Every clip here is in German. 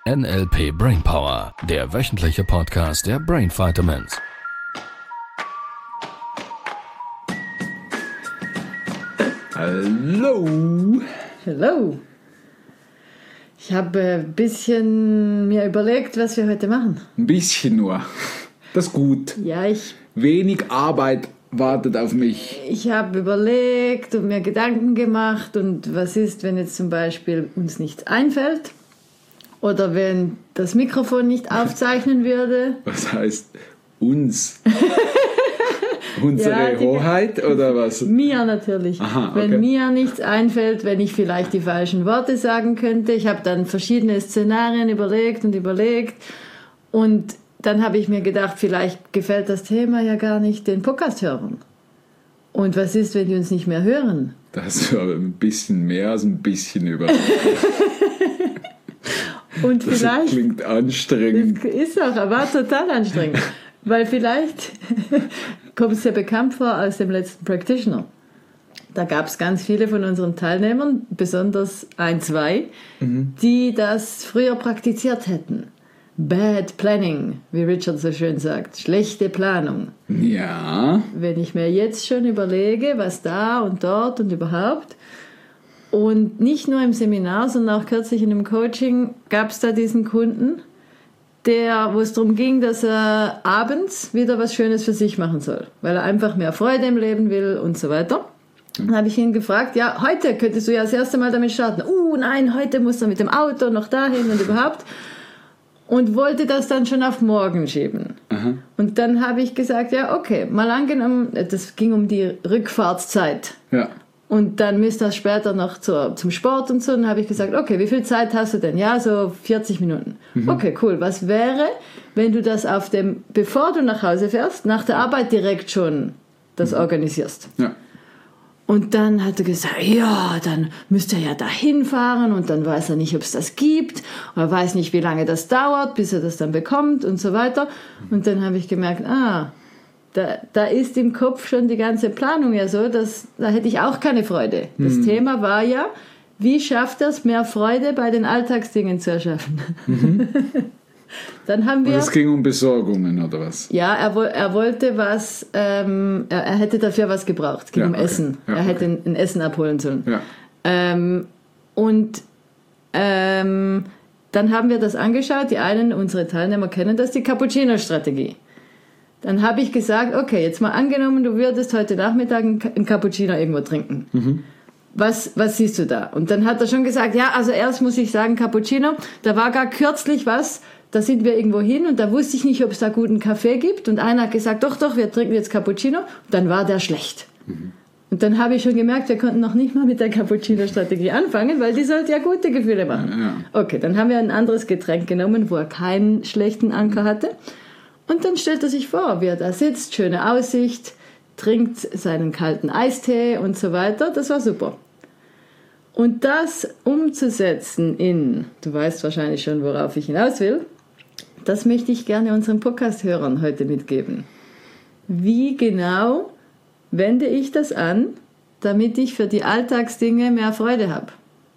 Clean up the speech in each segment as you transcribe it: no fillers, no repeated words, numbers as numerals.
NLP Brainpower, der wöchentliche Podcast der Brain Vitamins. Hallo! Hallo! Ich habe ein bisschen mir überlegt, was wir heute machen. Ein bisschen nur. Das ist gut. Ja, Wenig Arbeit wartet auf mich. ich habe überlegt und mir Gedanken gemacht. Und was ist, wenn jetzt zum Beispiel uns nichts einfällt? Oder wenn das Mikrofon nicht aufzeichnen würde? Was heißt uns? Unsere Ja, Hoheit oder was? Mir natürlich. Aha, okay. Wenn mir nichts einfällt, wenn ich vielleicht die falschen Worte sagen könnte. Ich habe dann verschiedene Szenarien überlegt. Und dann habe ich mir gedacht, vielleicht gefällt das Thema ja gar nicht den Podcast-Hörern. Und was ist, wenn die uns nicht mehr hören? Das war ein bisschen mehr als ein bisschen überlegt. Und Das vielleicht... klingt anstrengend. Das ist auch, aber total anstrengend. Weil vielleicht kommt es ja bekannt vor aus dem letzten Practitioner. Da gab es ganz viele von unseren Teilnehmern, besonders zwei, die das früher praktiziert hätten. Bad Planning, wie Richard so schön sagt. Schlechte Planung. Ja. Wenn ich mir jetzt schon überlege, was da und dort und überhaupt... Und nicht nur im Seminar, sondern auch kürzlich in einem Coaching gab es da diesen Kunden, wo es darum ging, dass er abends wieder was Schönes für sich machen soll, weil er einfach mehr Freude im Leben will und so weiter. Dann habe ich ihn gefragt, ja, heute könntest du ja das erste Mal damit starten. Nein, heute muss er mit dem Auto noch dahin und überhaupt. Und wollte das dann schon auf morgen schieben. Aha. Und dann habe ich gesagt, ja, okay, mal angenommen, das ging um die Rückfahrtszeit. Ja. Und dann müsste das später noch zum Sport und so. Dann habe ich gesagt, okay, wie viel Zeit hast du denn? Ja, so 40 Minuten. Okay, cool. Was wäre, wenn du das bevor du nach Hause fährst, nach der Arbeit direkt schon das organisierst? Ja. Und dann hat er gesagt, ja, dann müsste er ja dahin fahren und dann weiß er nicht, ob es das gibt. Er weiß nicht, wie lange das dauert, bis er das dann bekommt und so weiter. Und dann habe ich gemerkt, da ist im Kopf schon die ganze Planung ja so, da hätte ich auch keine Freude. Das Thema war ja, wie schafft er es, mehr Freude bei den Alltagsdingen zu erschaffen? Dann haben wir... Und es ging um Besorgungen oder was? Ja, er wollte was, er hätte dafür was gebraucht. Es ging um Essen. Ja, er hätte ein Essen abholen sollen. Ja. Dann haben wir das angeschaut. Die einen, unsere Teilnehmer kennen das, die Cappuccino-Strategie. Dann habe ich gesagt, okay, jetzt mal angenommen, du würdest heute Nachmittag einen Cappuccino irgendwo trinken. Was siehst du da? Und dann hat er schon gesagt, ja, also erst muss ich sagen, Cappuccino, da war gar kürzlich was, da sind wir irgendwo hin und da wusste ich nicht, ob es da guten Kaffee gibt. Und einer hat gesagt, doch, wir trinken jetzt Cappuccino. Und dann war der schlecht. Und dann habe ich schon gemerkt, wir konnten noch nicht mal mit der Cappuccino-Strategie anfangen, weil die sollte ja gute Gefühle machen. Ja. Okay, dann haben wir ein anderes Getränk genommen, wo er keinen schlechten Anker hatte. Und dann stellt er sich vor, wie er da sitzt, schöne Aussicht, trinkt seinen kalten Eistee und so weiter. Das war super. Und das umzusetzen du weißt wahrscheinlich schon, worauf ich hinaus will, das möchte ich gerne unseren Podcast-Hörern heute mitgeben. Wie genau wende ich das an, damit ich für die Alltagsdinge mehr Freude habe?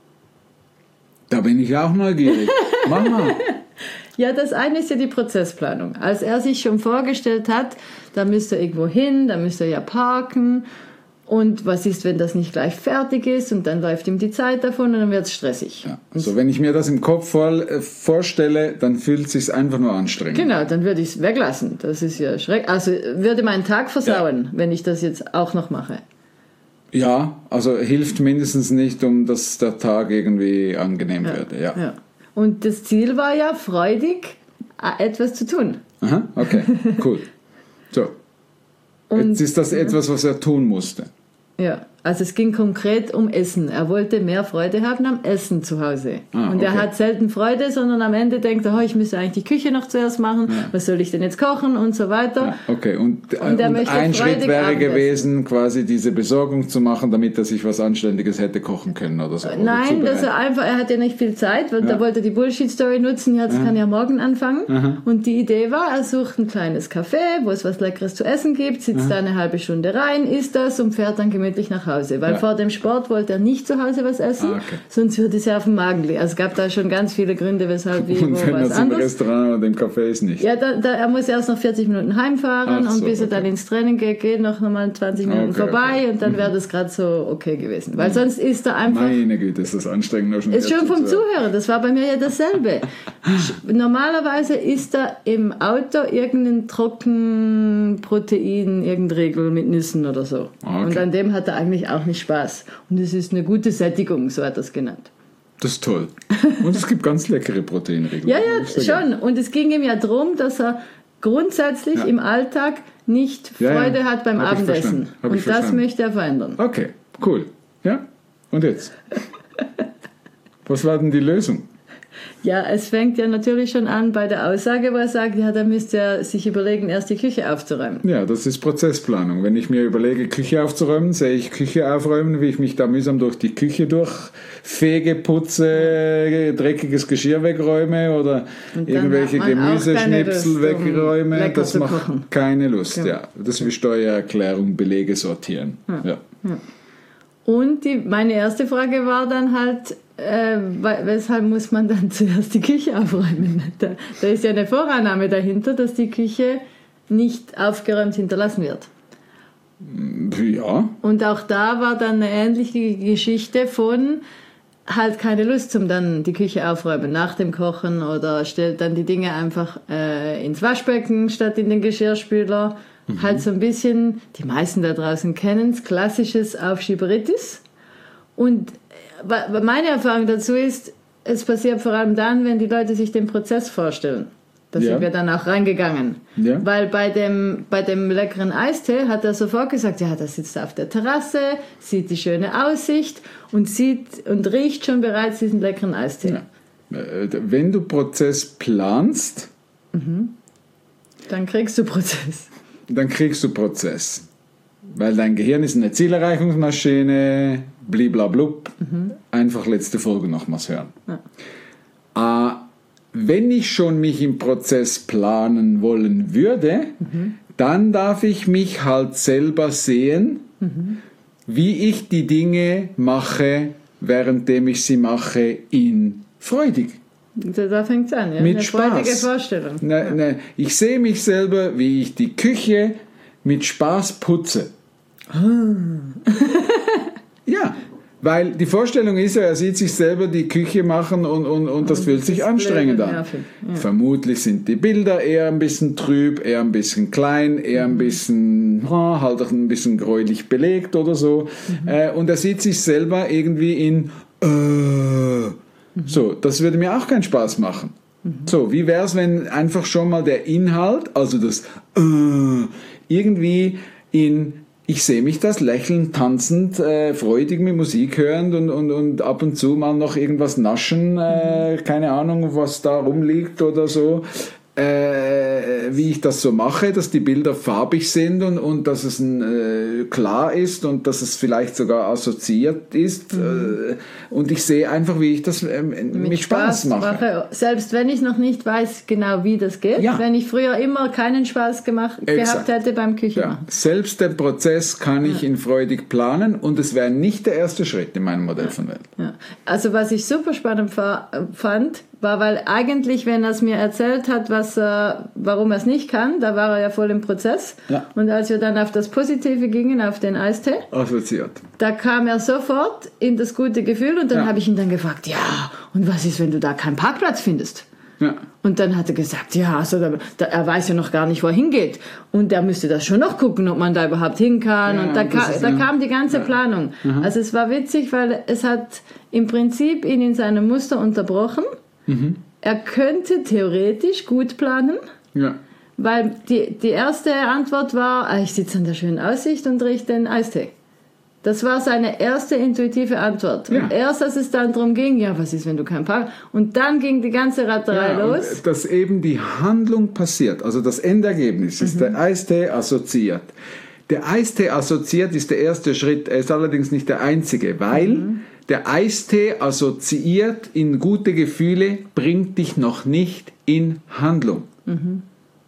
Da bin ich auch neugierig. Mach mal. Ja, das eine ist ja die Prozessplanung. Als er sich schon vorgestellt hat, da müsste er irgendwo hin, da müsste er ja parken. Und was ist, wenn das nicht gleich fertig ist und dann läuft ihm die Zeit davon und dann wird es stressig. Ja. Also wenn ich mir das im Kopf vorstelle, dann fühlt es sich einfach nur anstrengend. Genau, dann würde ich es weglassen. Das ist ja schrecklich. Also würde meinen Tag versauen, wenn ich das jetzt auch noch mache. Ja, also hilft mindestens nicht, dass der Tag irgendwie angenehm wird. Ja. Und das Ziel war ja, freudig etwas zu tun. Aha, okay, cool. So, Und, jetzt ist das etwas, was er tun musste. Ja, also es ging konkret um Essen. Er wollte mehr Freude haben am Essen zu Hause. Und er hat selten Freude, sondern am Ende denkt er, ich müsste eigentlich die Küche noch zuerst machen. Ja. Was soll ich denn jetzt kochen und so weiter. Ja, okay, und ein Schritt wäre gewesen, quasi diese Besorgung zu machen, damit er sich was Anständiges hätte kochen können oder so. Nein, dass er hat ja nicht viel Zeit, weil da wollte er die Bullshit-Story nutzen, das kann ja morgen anfangen. Aha. Und die Idee war, er sucht ein kleines Café, wo es was Leckeres zu essen gibt, sitzt da eine halbe Stunde rein, isst das und fährt dann gemütlich nach Hause, weil vor dem Sport wollte er nicht zu Hause was essen, sonst würde es ja auf dem Magen liegen. Also es gab da schon ganz viele Gründe, weshalb wir und wenn was anderes. Im Restaurant oder im Café ist nicht. Ja, er muss erst noch 40 Minuten heimfahren und bis er dann ins Training geht noch mal 20 Minuten vorbei und dann wäre das gerade so okay gewesen. Weil sonst ist er einfach... Meine Güte, ist das anstrengend. Ist schon vom Zuhörer, das war bei mir ja dasselbe. Normalerweise isst er im Auto irgendein Trockenprotein, irgendein Regel mit Nüssen oder so. Okay. Und an dem hat er eigentlich auch nicht Spaß. Und es ist eine gute Sättigung, so hat er es genannt. Das ist toll. Und es gibt ganz leckere Proteinregeln. Ja, schon. Und es ging ihm ja darum, dass er grundsätzlich im Alltag nicht Freude hat beim Abendessen. Und das möchte er verändern. Okay, cool. Ja, und jetzt? Was war denn die Lösung? Ja, es fängt ja natürlich schon an bei der Aussage, wo er sagt, ja, da müsst ihr sich überlegen, erst die Küche aufzuräumen. Ja, das ist Prozessplanung. Wenn ich mir überlege, Küche aufzuräumen, sehe ich Küche aufräumen, wie ich mich da mühsam durch die Küche durchfege, putze, dreckiges Geschirr wegräume oder irgendwelche Gemüseschnipsel wegräume. Das macht keine Lust. Ja. Das ist wie Steuererklärung, Belege sortieren. Ja. Und meine erste Frage war dann halt, weshalb muss man dann zuerst die Küche aufräumen? Da ist ja eine Vorannahme dahinter, dass die Küche nicht aufgeräumt hinterlassen wird. Ja. Und auch da war dann eine ähnliche Geschichte von halt keine Lust zum dann die Küche aufräumen nach dem Kochen oder stellt dann die Dinge einfach ins Waschbecken statt in den Geschirrspüler. Halt so ein bisschen, die meisten da draußen kennen es, klassisches Aufschieberitis. Und meine Erfahrung dazu ist, es passiert vor allem dann, wenn die Leute sich den Prozess vorstellen. Da sind wir dann auch reingegangen. Ja. Weil bei dem leckeren Eistee hat er sofort gesagt, ja, da sitzt er auf der Terrasse, sieht die schöne Aussicht und sieht und riecht schon bereits diesen leckeren Eistee. Ja. Wenn du Prozess planst, dann kriegst du Prozess. Weil dein Gehirn ist eine Zielerreichungsmaschine, bliblablub. Einfach letzte Folge nochmals hören. Ja. Wenn ich schon mich im Prozess planen wollen würde, dann darf ich mich halt selber sehen, wie ich die Dinge mache, währenddem ich sie mache, freudig. Da fängt es an, ja? Mit eine Spaß. Freudige Vorstellung. Ich sehe mich selber, wie ich die Küche mit Spaß putze. Ja, weil die Vorstellung ist ja, er sieht sich selber die Küche machen und das fühlt sich anstrengend an. Ja. Vermutlich sind die Bilder eher ein bisschen trüb, eher ein bisschen klein, eher ein bisschen, halt auch ein bisschen gräulich belegt oder so. Und er sieht sich selber irgendwie in so, das würde mir auch keinen Spaß machen. So, wie wäre es, wenn einfach schon mal der Inhalt, also das irgendwie ich sehe mich das lächelnd, tanzend, freudig mit Musik hörend und ab und zu mal noch irgendwas naschen, keine Ahnung, was da rumliegt oder so. Wie ich das so mache, dass die Bilder farbig sind und dass es klar ist und dass es vielleicht sogar assoziiert ist. Und ich sehe einfach, wie ich das mit Spaß mache. Selbst wenn ich noch nicht weiß genau, wie das geht. Ja. Wenn ich früher immer keinen Spaß gehabt hätte beim Küchenmachen. Ja. Selbst den Prozess kann ich in freudig planen und es wäre nicht der erste Schritt in meinem Modell von Welt. Ja. Also was ich super spannend fand, war, weil eigentlich, wenn er es mir erzählt hat, warum er es nicht kann, da war er ja voll im Prozess. Ja. Und als wir dann auf das Positive gingen, auf den Eistee, assoziiert, da kam er sofort in das gute Gefühl und dann habe ich ihn dann gefragt, ja, und was ist, wenn du da keinen Parkplatz findest? Ja. Und dann hat er gesagt, ja, also er weiß ja noch gar nicht, wo er hingeht. Und er müsste das schon noch gucken, ob man da überhaupt hin kann. Ja, und da kam die ganze Planung. Mhm. Also es war witzig, weil es hat im Prinzip ihn in seinem Muster unterbrochen. Er könnte theoretisch gut planen, weil die erste Antwort war, ich sitze an der schönen Aussicht und rieche den Eistee. Das war seine erste intuitive Antwort. Ja. Und erst als es dann darum ging, was ist, wenn du keinen Park... Und dann ging die ganze Ratterei los. Dass eben die Handlung passiert, also das Endergebnis ist der Eistee assoziiert. Der Eistee assoziiert ist der erste Schritt, er ist allerdings nicht der einzige, weil der Eistee assoziiert in gute Gefühle, bringt dich noch nicht in Handlung.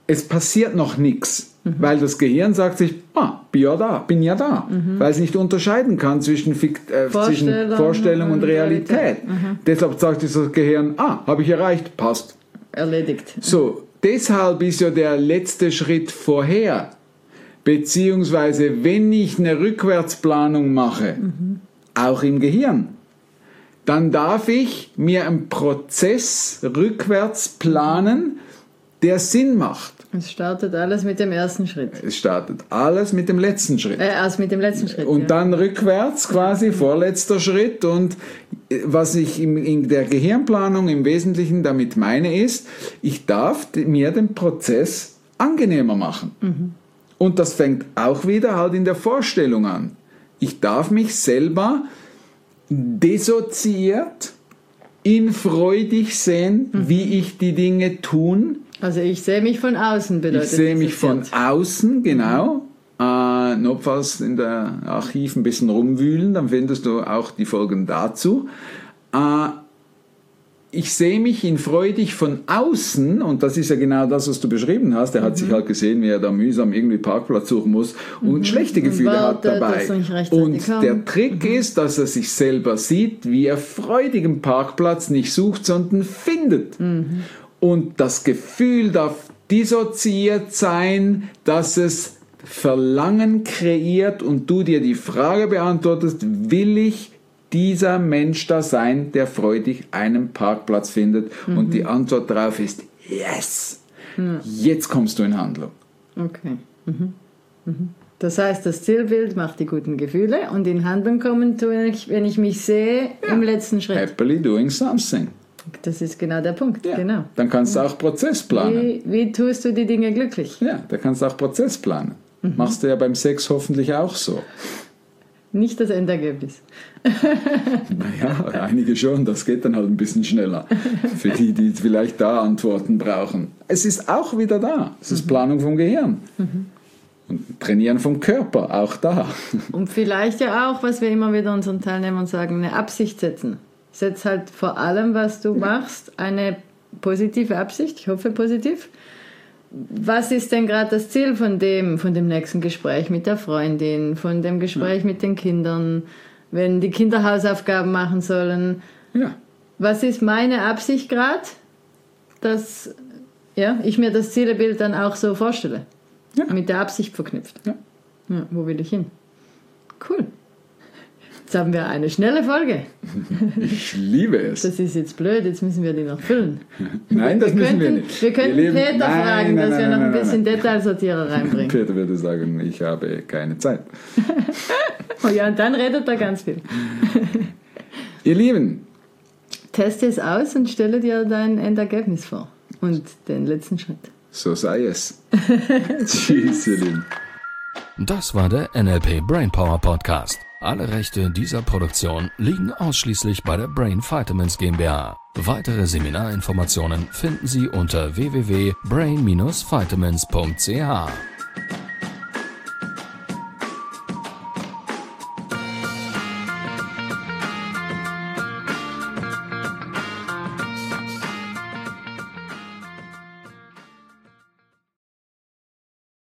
es passiert noch nichts. Weil das Gehirn sagt sich, bin ja da. Weil es nicht unterscheiden kann zwischen Vorstellung und Realität. Deshalb sagt das Gehirn, habe ich erreicht, passt. Erledigt. So, deshalb ist ja der letzte Schritt vorher. Beziehungsweise, wenn ich eine Rückwärtsplanung mache, auch im Gehirn, dann darf ich mir einen Prozess rückwärts planen, der Sinn macht. Es startet alles mit dem ersten Schritt. Es startet alles mit dem letzten Schritt. Erst mit dem letzten Schritt. Und dann rückwärts quasi, vorletzter Schritt. Und was ich in der Gehirnplanung im Wesentlichen damit meine ist, ich darf mir den Prozess angenehmer machen. Und das fängt auch wieder halt in der Vorstellung an. Ich darf mich selber dissoziiert, freudig sehen, wie ich die Dinge tun. Also ich sehe mich von außen, bedeutet das. Ich sehe mich von außen, genau. Notfalls in der Archiv ein bisschen rumwühlen, dann findest du auch die Folgen dazu. Ich sehe mich freudig von außen, und das ist ja genau das, was du beschrieben hast. Er hat sich halt gesehen, wie er da mühsam irgendwie Parkplatz suchen muss und schlechte Gefühle hat dabei. Und der Trick ist, dass er sich selber sieht, wie er freudigen Parkplatz nicht sucht, sondern findet. Und das Gefühl darf dissoziiert sein, dass es Verlangen kreiert und du dir die Frage beantwortest, will ich dieser Mensch da sein, der freudig einen Parkplatz findet? Und die Antwort darauf ist yes. Jetzt kommst du in Handlung. Okay. Das heißt, das Zielbild macht die guten Gefühle und in Handlung kommen tue ich, wenn ich mich sehe, im letzten Schritt. Happily doing something. Das ist genau der Punkt. Ja. Genau. Dann kannst du auch Prozess planen. Wie tust du die Dinge glücklich? Ja, da kannst du auch Prozess planen. Machst du ja beim Sex hoffentlich auch so. Nicht das Endergebnis. Naja, einige schon, das geht dann halt ein bisschen schneller. Für die, die vielleicht da Antworten brauchen. Es ist auch wieder da. Es ist Planung vom Gehirn. Und Trainieren vom Körper, auch da. Und vielleicht ja auch, was wir immer wieder unseren Teilnehmern sagen, eine Absicht setzen. Setz halt vor allem, was du machst, eine positive Absicht. Ich hoffe positiv. Was ist denn gerade das Ziel von dem nächsten Gespräch mit der Freundin, von dem Gespräch mit den Kindern, wenn die Kinder Hausaufgaben machen sollen? Ja. Was ist meine Absicht gerade, dass ich mir das Zielbild dann auch so vorstelle? Ja. Mit der Absicht verknüpft. Ja. Ja, wo will ich hin? Cool. Jetzt haben wir eine schnelle Folge. Ich liebe es. Das ist jetzt blöd, jetzt müssen wir die noch füllen. Nein, das müssen wir nicht. Wir könnten Peter fragen, dass wir noch ein bisschen Detailsortierer reinbringen. Peter würde sagen, ich habe keine Zeit. Oh ja, und dann redet er ganz viel. Ihr Lieben. Teste es aus und stelle dir dein Endergebnis vor. Und den letzten Schritt. So sei es. Tschüss, ihr Lieben. Das war der NLP Brainpower Podcast. Alle Rechte dieser Produktion liegen ausschließlich bei der Brain Vitamins GmbH. Weitere Seminarinformationen finden Sie unter www.brain-vitamins.ch.